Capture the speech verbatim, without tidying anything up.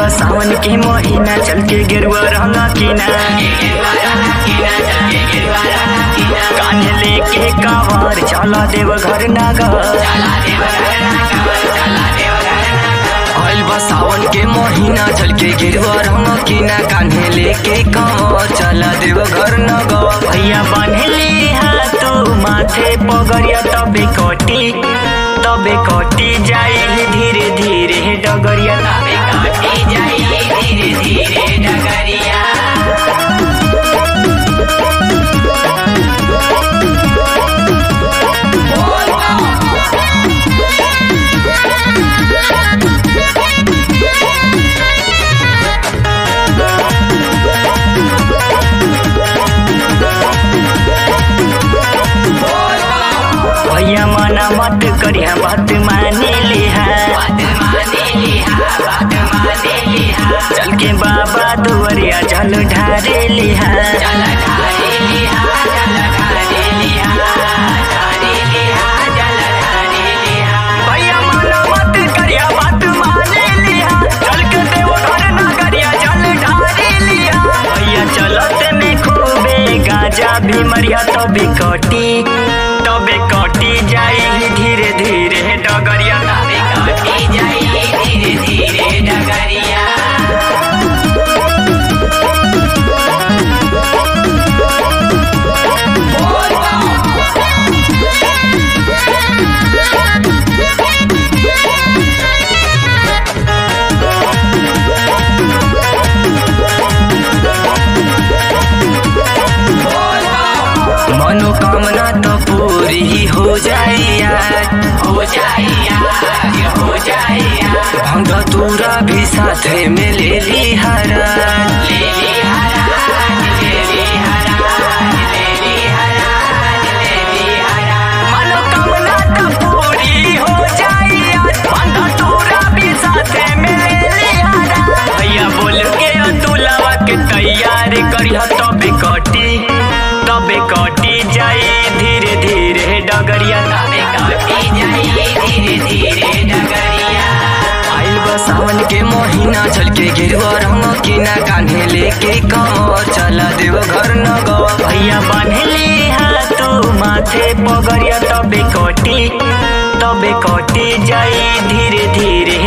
सावन के महीना चल के गेरुआ रंगा कीना कान्हे लेके कांवर चला देव घर नगर आइल बा सावन के महीना चल के गेरुआ रंगा कीना कान्हे लेके कांवर चला देव घर नगर भैया बांधले हाथ माथे पगड़िया तबे कटी तबे कटी जाई धीरे धीरे डगरिया तबे कटी जाई धीरे धीरे डगरिया भैया मना मत करिया बात माने लिहा चल के बाबा दुआरिया जल ढारे लिहा भैया मना मत करिया बात माने लिहा चल के देवघर नगरिया जल ढारे लिहा भैया चलते में खूबे गाजा भी मरिया तबे कटी तबे कटी जाई धीरे धीरे डगरिया तबे कटी जाई धीरे धीरे डगरिया मनोकामना तो पूरी हो जाइया हो जाइया हो जाइया भंग तूरा भी साथ में ले ली हरा ले ली हरा ले ली हरा ले ली हरा ले ली हरा मनोकामना तो पूरी हो जाइया भंग तूरा भी साथ में ले ली हरा भैया बोल के अतुलवा के तैयार करिया तबे कटी तबे कटी जाई धीरे धीरे डगरिया तबे कटी जाई धीरे धीरे डगरिया आइल बा सावन के महीना चल के गेरुआ रंगा कीना कान्हे लेके कांवर चला देव घर नगर भैया बांधले हाथ माथे पगड़िया तबे कटी तबे कटी जाई धीरे धीरे